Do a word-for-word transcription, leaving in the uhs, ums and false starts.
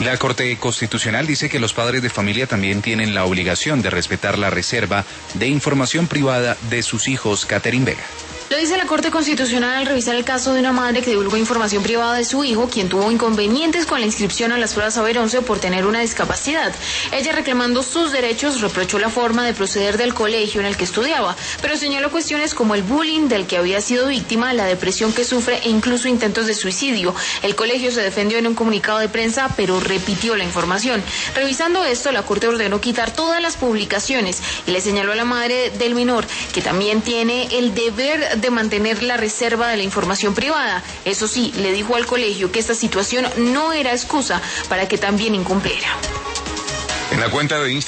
La Corte Constitucional dice que los padres de familia también tienen la obligación de respetar la reserva de información privada de sus hijos. Catherine Vega. Lo dice la Corte Constitucional al revisar el caso de una madre que divulgó información privada de su hijo, quien tuvo inconvenientes con la inscripción a las pruebas Saber once por tener una discapacidad. Ella, reclamando sus derechos, reprochó la forma de proceder del colegio en el que estudiaba, pero señaló cuestiones como el bullying del que había sido víctima, la depresión que sufre e incluso intentos de suicidio. El colegio se defendió en un comunicado de prensa, pero repitió la información. Revisando esto, la Corte ordenó quitar todas las publicaciones y le señaló a la madre del menor que también tiene el deber de mantener la reserva de la información privada. Eso sí, le dijo al colegio que esta situación no era excusa para que también incumpliera. En la cuenta de Instagram